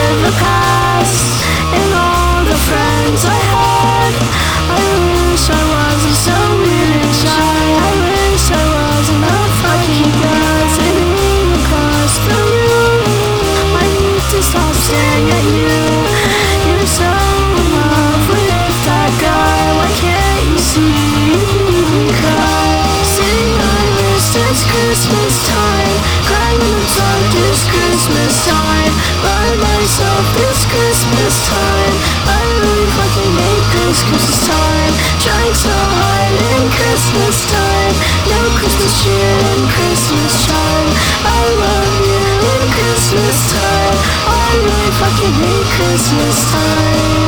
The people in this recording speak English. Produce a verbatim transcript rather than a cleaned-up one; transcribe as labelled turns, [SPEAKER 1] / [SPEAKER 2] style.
[SPEAKER 1] with the past and all the friends I had. I wish I wasn't so weird and shy. I wish I wasn't a fucking guy sitting across the room. I need to stop staring at you. You're so in love with that guy. Why can't you see me cry? Sitting on a list, it's Christmas time. Crying in the dark, it's Christmas time. By myself, it's Christmas time. I really fucking hate Christmas time. Trying so hard in Christmas time. No Christmas cheer in Christmas time. I love you in Christmas time. I really fucking hate Christmas time.